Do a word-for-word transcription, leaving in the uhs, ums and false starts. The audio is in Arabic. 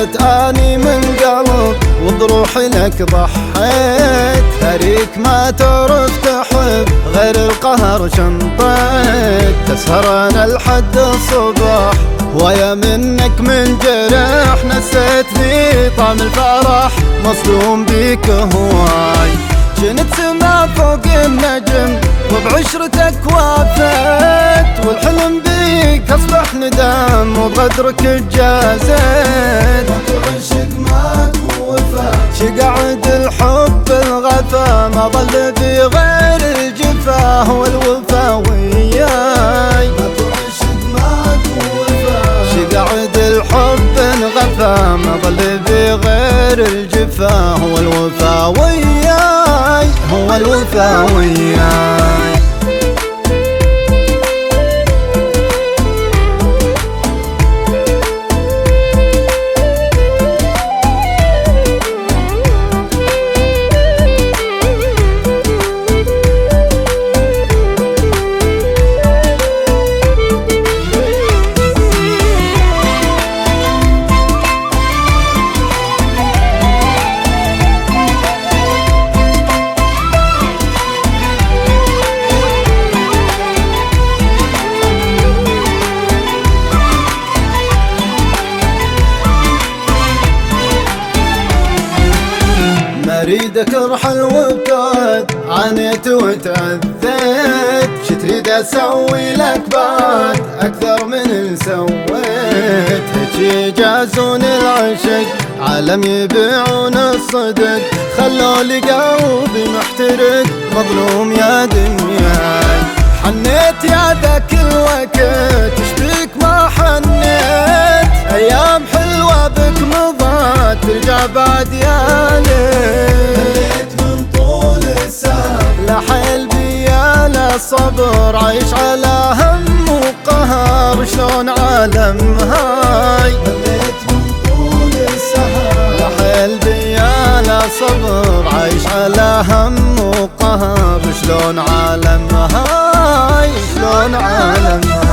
جيت اني من قلب وبروحي لك ضحيت، تاريك ما تعرف تحب غير القهر شنطيت، تسهرنا لحد الصبح ويا منك من جرح، نسيتني طعم الفرح مصدوم بيك هواي، جنت سما فوق النجم وبعشرتك وافيت، والحلم بيك اصبح ندم وبغدرك جازيت، عشق معك ووفا شقعد الحب الغفا ما ظل في غير الجفا والوفا وياي، عشق معك ووفا شقعد الحب الغفا ما ظل في غير الجفا والوفا وياي، هو الوفا وياي. اريدك ارحل وابتعد، عانيت وتأذيت، شي تريد اسوي لك بعد اكثر من اللي سويت، هيك يجازون العشق عالم يبيعون الصدق، خلوا لي قلبي محترق مظلوم يا دنياي، حنيت يا ذاك الوقت تشبيك ما حنيت، ايام حلوة بك مضت ترجع بعد يا ليت، من طول السهر لا حيل بيا لا صبر، عايش على هم وقهر شلون عالم هاي، مليت من طول السهر لا حيل بيا لا صبر، عايش على هم وقهر شلون عالم هاي، شلون عالم هاي.